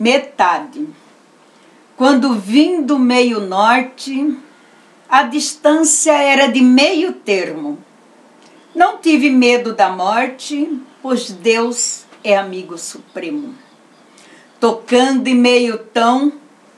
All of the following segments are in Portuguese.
Metade. Quando vim do meio norte, a distância era de meio termo. Não tive medo da morte, pois Deus é amigo supremo. Tocando em meio tão,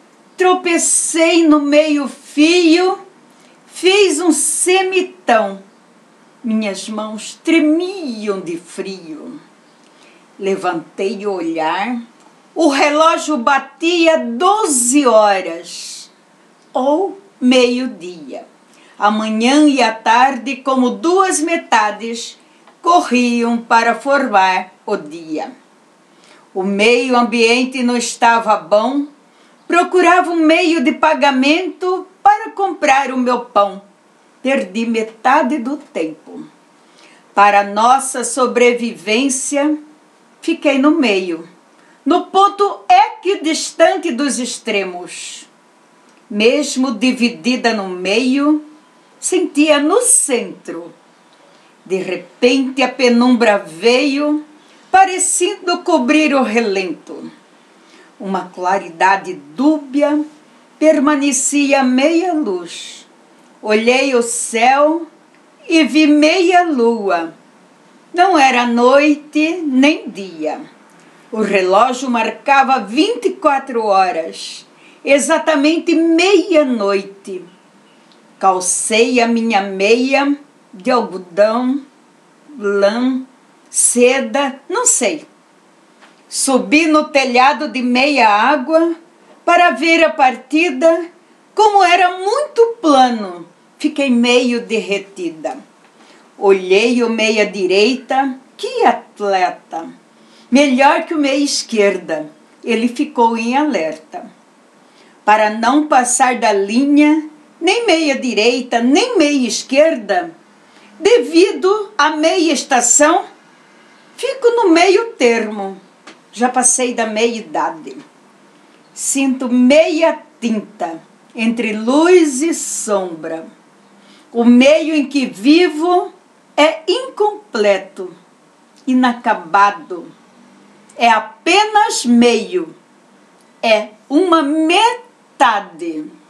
tropecei no meio fio, fiz um semitão. Minhas mãos tremiam de frio. Levantei o olhar, o relógio batia 12 horas, ou meio-dia. A manhã e a tarde, como duas metades, corriam para formar o dia. O meio ambiente não estava bom, procurava um meio de pagamento para comprar o meu pão. Perdi metade do tempo. Para nossa sobrevivência, fiquei no meio, no ponto equidistante dos extremos. Mesmo dividida no meio, sentia no centro. De repente a penumbra veio, parecendo cobrir o relento. Uma claridade dúbia permanecia meia luz. Olhei o céu e vi meia lua. Não era noite nem dia. O relógio marcava 24 horas, exatamente meia-noite. Calcei a minha meia de algodão, lã, seda, não sei. Subi no telhado de meia água para ver a partida. Como era muito plano, fiquei meio derretida. Olhei o meia direita, que atleta! Melhor que o meia esquerda, ele ficou em alerta. Para não passar da linha, nem meia direita, nem meia esquerda, devido à meia estação, fico no meio termo. Já passei da meia-idade. Sinto meia tinta entre luz e sombra. O meio em que vivo é incompleto, inacabado. É apenas meio. É uma metade.